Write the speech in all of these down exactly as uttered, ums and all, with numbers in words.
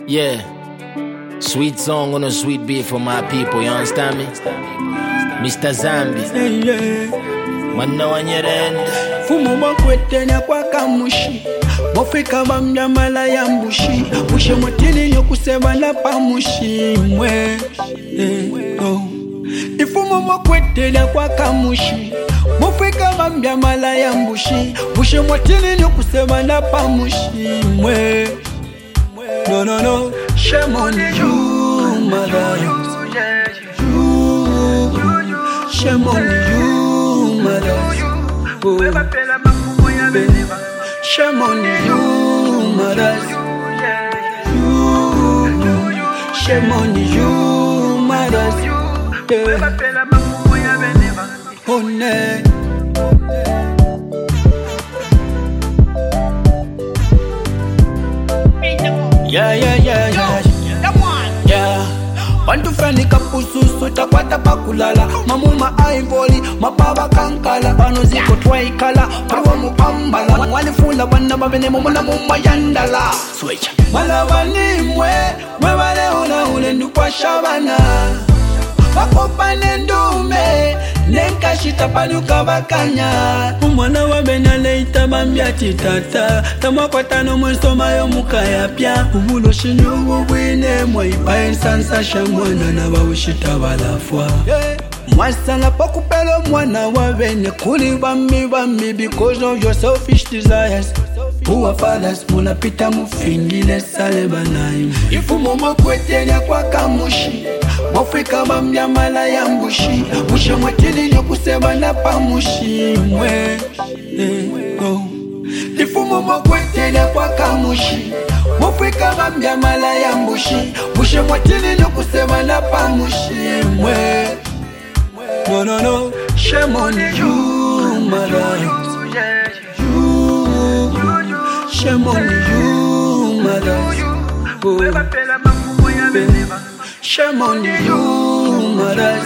Yeah. Sweet song on a sweet beat for my people, you understand me? Mister Zambi. Mwana wanyerenda. Fumu mwakwete na kwa kamushi Mofika bambya mala ya mbushi Mushe mwatini nyo kuseba na pamushi Mwe eh, oh. Ifumu mwakwete na kwa kamushi Mofika bambya mala ya mbushi Mushe mwatini nyo kuseba na pamushi Mwe No no no Shame on you mother Shame on you mother Oh. Shame on you, mothers. You, shame on you, mothers. Oh, ne. Yeah, yeah, yeah, yeah. Come on. Yeah. Bantu frani kapususu takwata pakulala Mamuma aivoli, mapaba kankala Bano ziko twaikala, pawa muambala Walifula wana babene mumuna muma yandala Switch Malawani mwe, mwe wale una ule ndukwa shabana Wakopane ndume, nenka shita panuka wakanya Umwana wabena leita bambia titata Tamwa kwa tano mwesoma yo mukaya pia Umulo shinyu uwine mwaipa ensansa shamwana na wawishita walafwa Mwasala pokupelo mwana wabene Kuli bambi bambi because of your selfish desires Poor fathers munapita mufingile sale banayu Ifumu mwakwetenya kwa kamushi Mofika bambya mala ya mbushi Mushe mwatili nyo kuseba na pamushi Mwe eh, oh. Ifumu mwakwetenya kwa kamushi Mofika bambya mala ya mbushi Mushe mwatili nyo kuseba na pamushi Mwe No no no Shame on you mother Shame on you, mother. Oh. Shame on you, mother.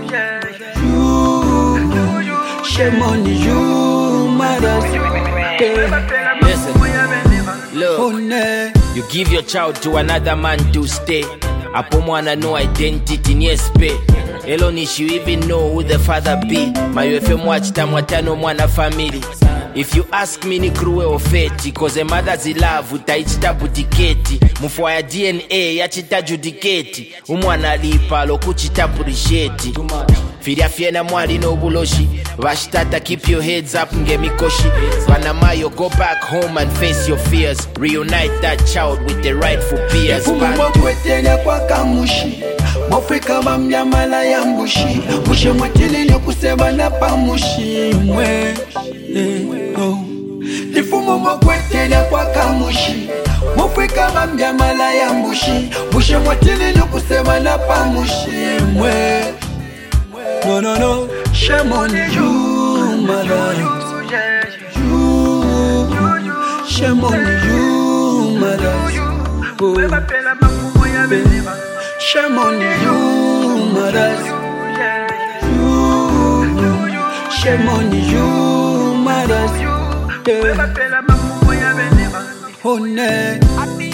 You. Shame on you, mother. Listen, look, you give your child to another man to stay. Apo mwana no identity niespe. Elo nishi you even know who the father be. Mayuefe mwachita mwatano mwana family. If you ask me ni kruwe ofeti Cause a mother's love utaichita butiketi Mufwa ya D N A ya chita judiketi Umwana lipa loku chita purisheti Firia fiena mwali no buloshi Vashtata keep your heads up nge mikoshi Vanamayo go back home and face your fears Reunite that child with the rightful peers Ifumu mwakwetenya kwa kamushi Mofika bambya mala ya mbushi Mushe mwatili nyo kuseba na pamushi Mwe eh, oh. Ifumu mwakwetenya kwa kamushi Mofika bambya mala ya mbushi Mushe mwatili nyo kuseba na pamushi Mwe No no no Shame on you mother You Shame on you mother Oh. Shame on you, mothers. You. Shame on you, mothers. Yeah. Oh, ne.